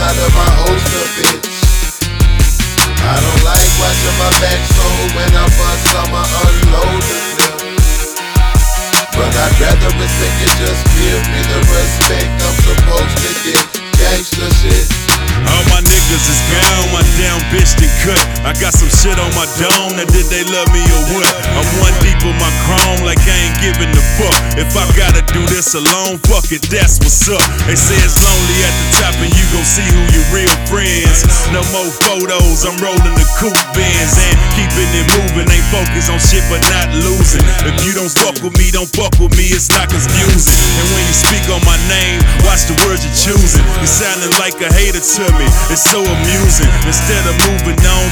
out of my holster, bitch. I don't like watching my back so when I bust, I'ma unload the clip. But I'd rather respect you, just give me the respect I'm supposed to get. Gangsta shit. All my niggas is gone, my damn bitch done cut. I got some shit on my dome, now did they love me or what? I'm one deep with my chrome like I ain't giving a fuck. If I gotta do this alone, fuck it, that's what's up. They say it's lonely at the top and you gon' see who your real friends. No more photos, I'm rolling the coupe Benz and keeping it moving. Ain't focused on shit but not losing. If you don't fuck with me, don't fuck with me, it's not confusing. And when you speak on my name, watch the words you're choosing. You sounding like a hater to me, it's so amusing. Instead of moving on,